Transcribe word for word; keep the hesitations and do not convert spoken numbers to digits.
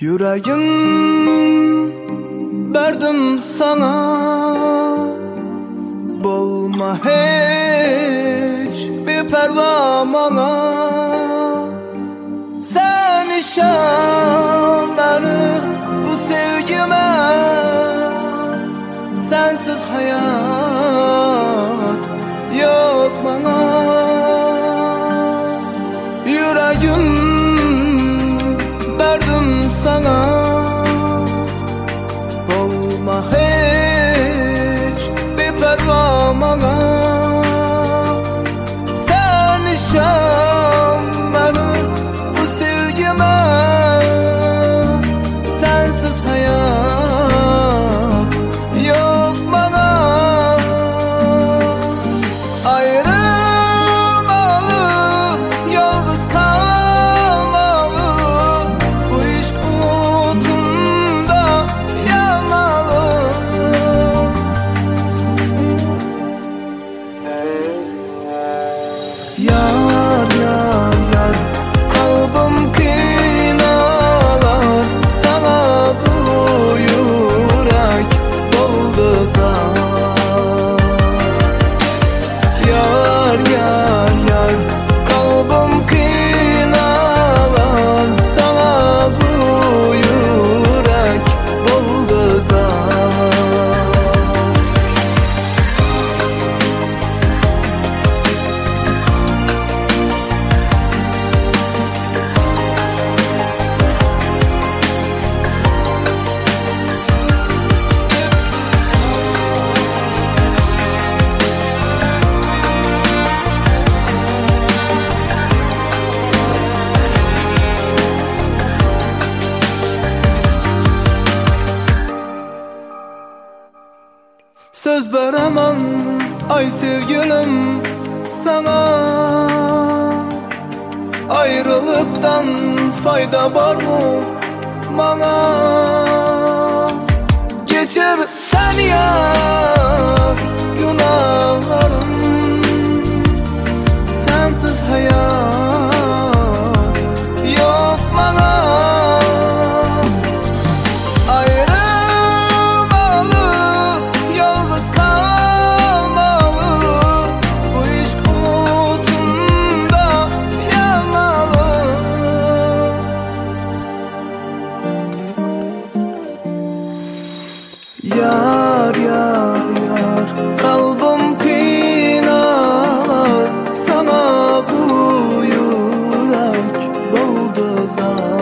Yüreğim verdim sana, bulma hiç bir perva bana. Sen işan beni bu sevgime, sensiz hayat yok bana. Yüreğim verdim sana, olma hiç bir perva bana. Sen işan beni bu sevgime, sensiz hayat yok bana. Ayrılmalı, yalnız kalmalı, bu işk utunda yanmalı. Yar yar yar, kalbim kinalar, sana bu yürek doldu zar. Yar yar yar, kalbim kinalar, sana bu yürek doldu zar. Söz veremem ay sevgilim sana, ayrılıktan fayda var mı bana? Geçer sen yar günahlarım, sensiz hayat yok bana. Yar yar yar, kalbim kinalar, sana bu yürek doldu zar.